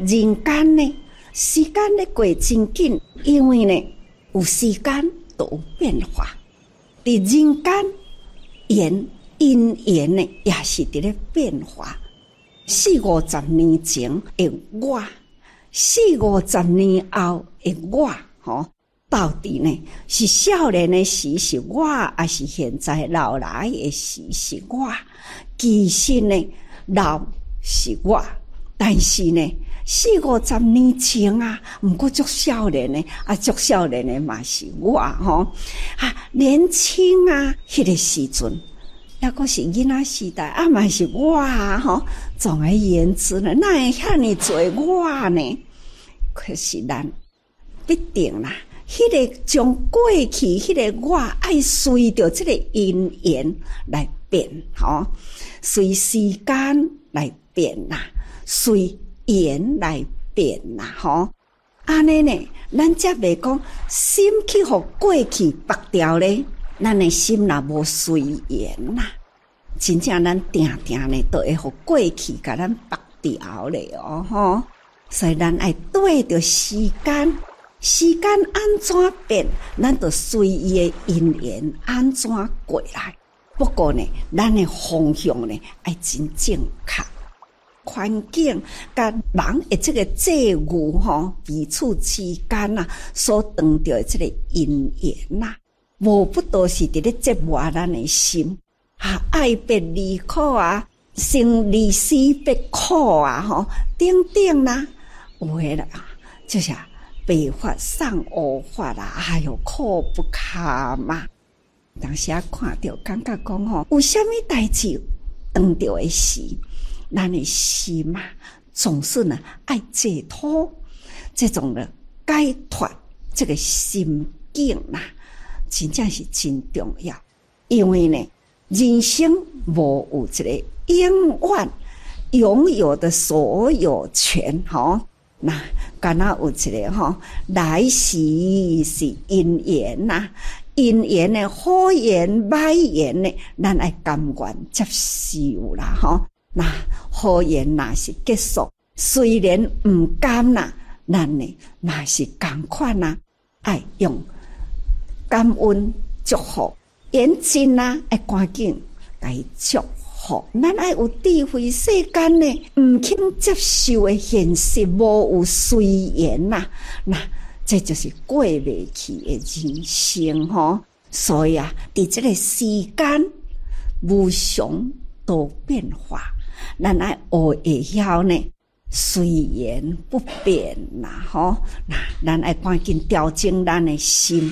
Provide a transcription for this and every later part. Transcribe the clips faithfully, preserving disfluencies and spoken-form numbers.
人间呢，时间咧过真紧，因为呢有时间都有变化。伫人间缘因缘呢，也是伫咧变化。四五十年前的我，四五十年后的我，吼，到底呢是少年的时是我，还是现在老来的时是我？其实呢，老是我，但是呢，四五十年前啊，毋过足少年的，啊，足少年的嘛是我吼，啊，年轻啊，迄个时阵。抑阁是囡仔时代，啊嘛是我啊吼。总而言之呢，哪会遐尼侪我呢？可是咱必定啦，迄、那个将过去迄个我，爱随着这个因缘来变吼，随时间来变啦，随缘来变啦吼。安尼呢，咱则袂讲心去互过去绑掉咧。咱的心若无随缘啦，真正咱定定呢，都会互过去甲咱绑掉咧哦吼。所以咱爱对着时间，时间安怎变，咱就随伊的因缘安怎过来。不过呢，咱的方向呢，爱真正确。环境甲人的这个际遇吼，彼此之间啊，所当着的这个因缘呐。无不都是伫咧折磨咱的心啊，爱别离苦啊，生离死别苦啊，吼，等等啦，有诶啦，就是白发上乌发啦，哎哟，苦不堪嘛。当时啊，看到感觉讲吼，有啥物代志当着诶时，咱的心啊，总是呢爱解脱，这种的解脱这个心境啦。真正是真重要，因为呢，人生无有一个永远拥有的所有权吼。那敢若有一个吼，来时是因缘呐，因缘的好缘歹缘呢，咱爱甘愿接受啦吼。那好缘若是结束，虽然毋甘啦，咱呢嘛是共款啦，爱用。感恩祝福，缘尽啊，爱赶紧来祝福。咱爱有智慧，世间呢，毋肯接受的现实，无有随缘呐。那这就是过袂去的人生吼。所以啊，伫这个时间无常多变化，咱爱学会晓呢，随缘不变啦吼。那咱爱赶紧调整咱的心。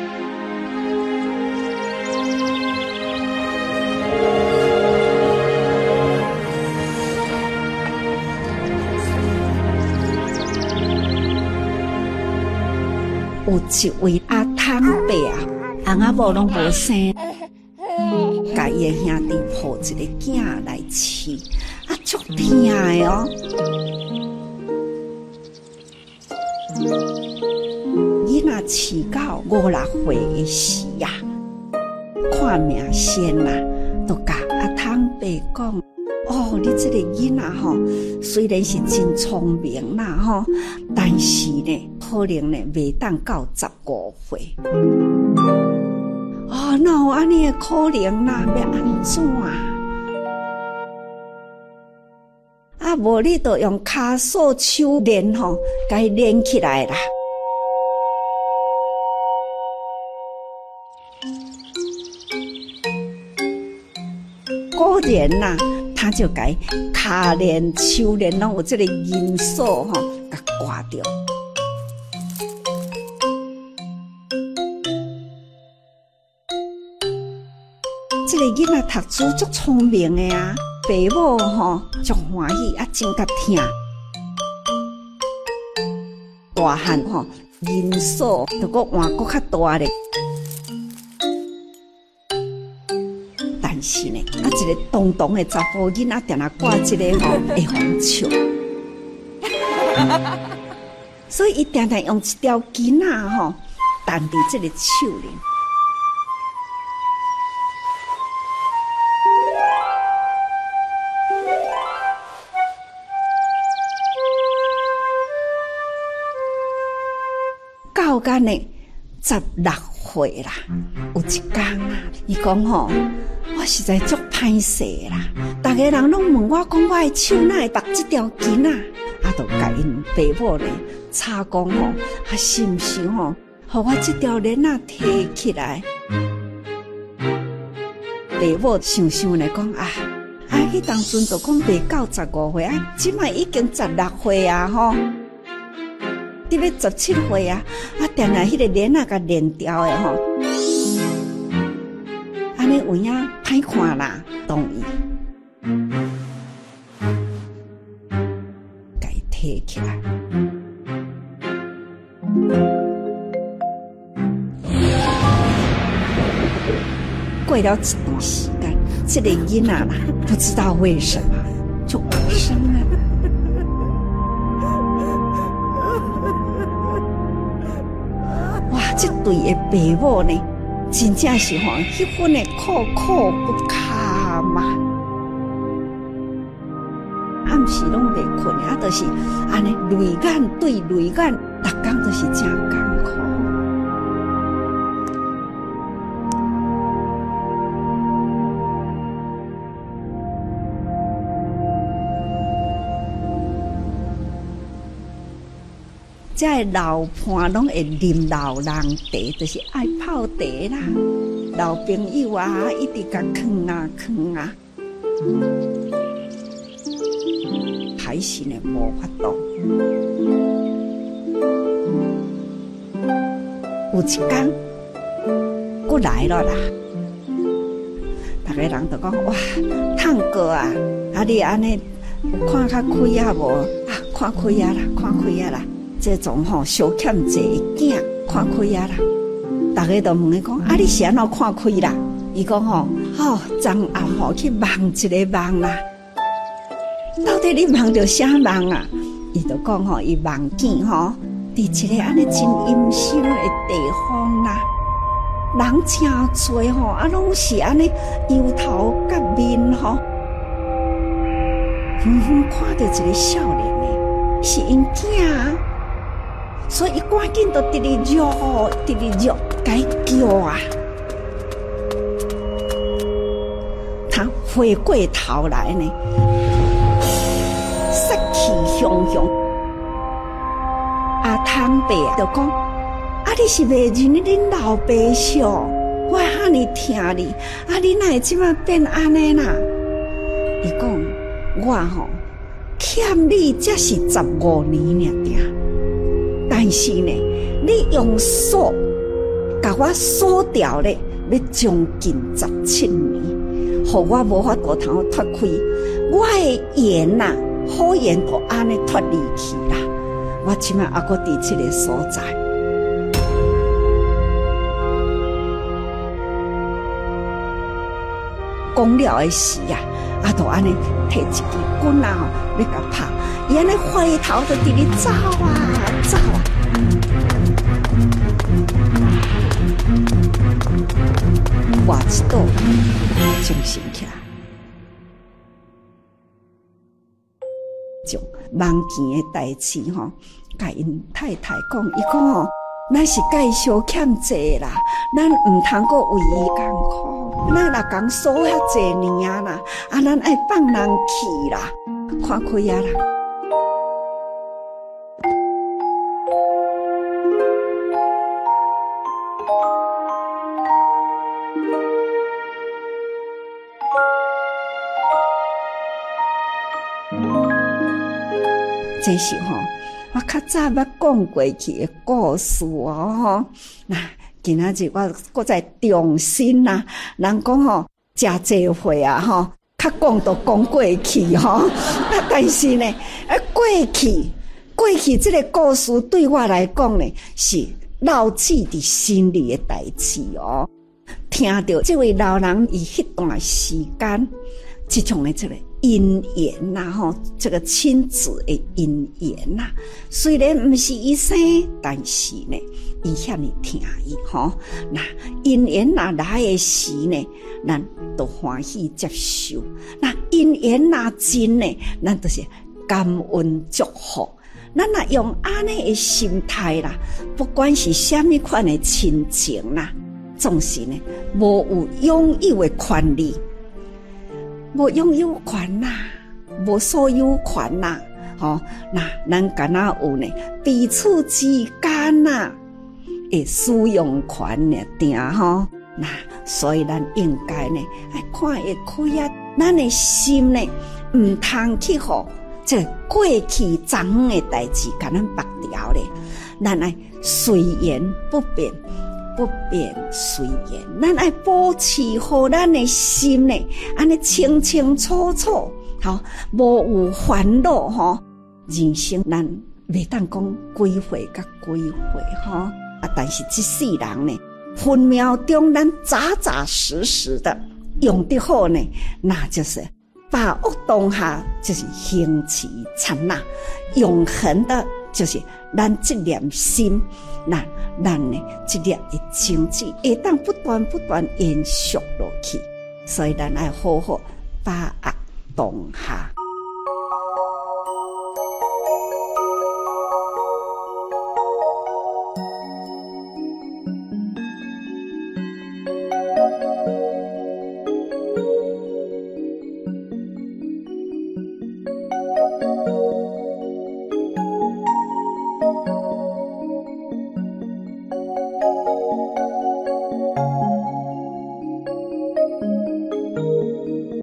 有一位阿汤伯啊，翁仔某拢无生，甲伊的兄弟抱一个囝来饲，啊，足疼的哦。囡仔饲到五六岁的时啊，看命先啦，都甲阿汤伯讲。哦，你这个囡仔吼，虽然是真聪明啦吼，但是呢，可能呢未当到十五岁。哦，哪有安尼的可能啦？要安怎啊？啊，无你就用骹手手练吼，甲伊练起来啦。果然呐、啊。他就改卡练、手练，拢有这个因素吼，甲挂掉。这个囡仔读书足聪明的啊，爸母吼足欢喜，啊真甲听。大汉吼因素，就搁换搁较大咧。但是呢，啊，一个动动的查甫囡仔，定定挂一个吼会红笑，所以伊定定用一条筋啊吼，弹伫这个手里。 干呢十六岁啦，有一天啊，伊讲吼，我实在足歹势啦，逐个人拢问我讲，我的手哪会绑这条筋啊？啊，就甲因爸母呢查讲吼，啊，是毋是吼，互我这条链啊提起来？爸母想想来讲啊，啊，迄当阵就讲未到十五岁啊，即摆已经十六岁啊吼。你要十七岁啊，啊，定来迄个链啊，甲链掉的吼，安尼有影歹看啦，同意，甲伊提起来。过了一段时间，这个囡仔啦，不知道为什么就往生了。这对的爸母呢，真正是吼，迄份的苦苦不堪嘛。暗时拢袂困啊，就是安尼泪眼对泪眼，逐工都是真艰苦。这老伴拢会啉老人茶，就是爱泡茶啦。老朋友啊，一直甲囥啊囥啊，还是呢无法度。有一天，佫来了啦，逐个人就讲哇，探哥啊，啊你安尼看较开啊无？啊，看开啊啦，看开啊啦。这种吼小欠一个囝看开啊啦，大家都问伊讲啊，你是安怎看开啦？伊讲吼，吼昨暗吼去梦一个梦啦。到底你梦到啥梦啊？伊就讲吼，伊梦见吼，伫一个安尼真阴森的地方啦，人真多吼，啊拢是安尼摇头甲面吼，远远看到一个少年呢，是因囝啊。所以，赶紧就直直叫，直直叫，该叫啊！他回过头来呢，杀气汹汹。阿汤伯就讲：“啊，你是袂认恁老爸笑？我哈尼疼你，啊，你哪会即马变安尼啦？”伊讲：“我吼欠你才是十五年尔定。”但是呢，你用锁把我锁掉咧，要将近十七年，互我无法度通脱开，我的缘呐、啊，好缘都安尼脱离去啦。我即摆还阁伫这个所在，讲了的时啊，啊，都安尼摕一支棍啊，要甲拍，伊安尼回头就伫咧走啊走啊。我一倒精神起来，将梦见的代志吼，甲因太太讲，伊讲吼，咱是介小欠债啦，咱毋通阁为伊艰苦，咱若讲数遐济年啊啦，啊，咱爱放人去啦，看开啊啦。这是吼，我较早捌讲过去的故事哦吼。那今仔日我搁再重新啦，人讲吼，真济岁啊吼，较讲都讲过去吼。但是呢，啊过去过去这个故事对我来讲呢，是牢记伫心里的代志哦。听到这位老人以迄段时间，这种的这个。姻缘呐，吼，这个亲子的姻缘呐，虽然不是医生，但是呢，伊遐尼疼伊吼。那姻缘若来的时呢，咱都欢喜接受；那姻缘若尽呢，咱就是感恩祝福。 咱若用安尼的心态啦，不管是什么款的亲情啦，总是呢无有拥有的权利，无拥有权啦，无所有权啦。吼，那咱敢若有呢彼此之间呐的使用权呢定吼。那所以咱应该呢爱看会开啊，咱的心呢唔通去互这过去昨昏的代志甲咱绑掉咧，咱爱随缘不变，不变随缘，咱爱保持好咱的心呢，安尼清清楚楚，好无有烦恼吼。人生咱袂当讲几岁甲几岁吼，啊，但是这世人呢，分秒钟咱扎扎实实的用得好呢，那就是把握当下，就是行持刹那，永恒的，就是咱这念心，那咱呢这念的经济会当不断不断延续落去，所以咱要好好把握当下。